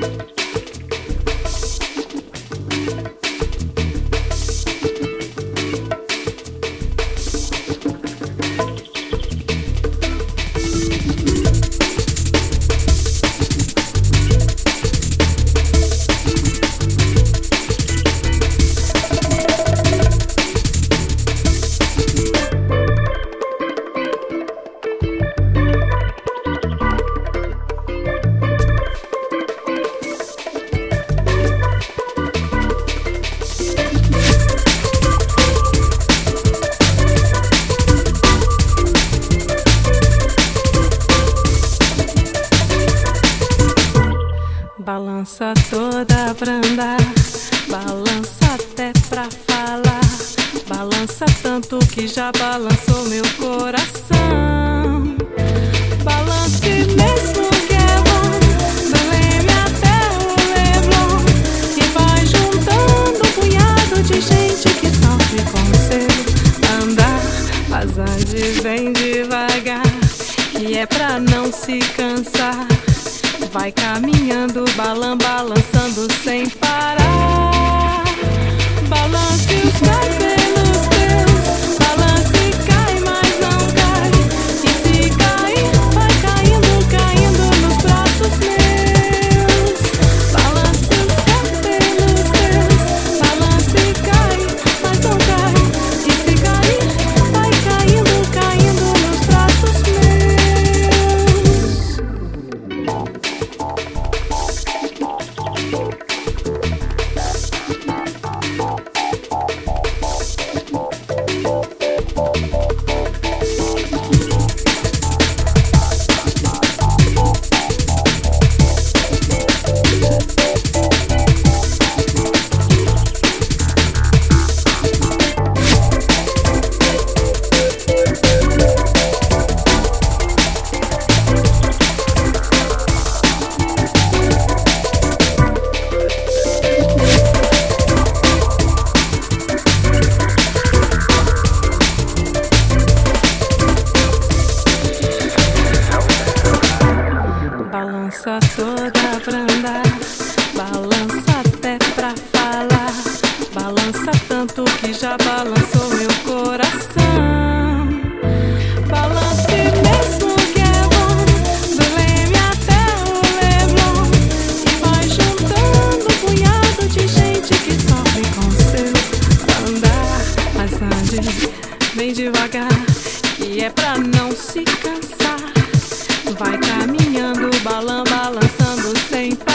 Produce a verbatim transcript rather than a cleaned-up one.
Balança toda pra andar, balança até pra falar, balança tanto que já balançou meu coração. Balance mesmo que é bom, do Leme até o Leblon, e vai juntando um punhado de gente que sofre com seu andar. Mas ande bem devagar, que é pra não se cansar. Vai caminhando, balan, balançando sem parar. Balance os cabelos teus, balance e cai, mas não cai. E se cair, vai caindo, caindo nos braços meus. Balance os cabelos teus, balance e cai, mas não cai. E se cair, vai caindo, caindo nos braços meus. Balança toda pra andar, balança até pra falar, balança tanto que já balançou meu coração. Balance mesmo que é bom, do Leme até o Leblon, e vai juntando um punhado de gente que sofre com seu andar. Mas ande bem devagar, que é pra não se cansar. Vai caminhando, balan, balançando sem parar.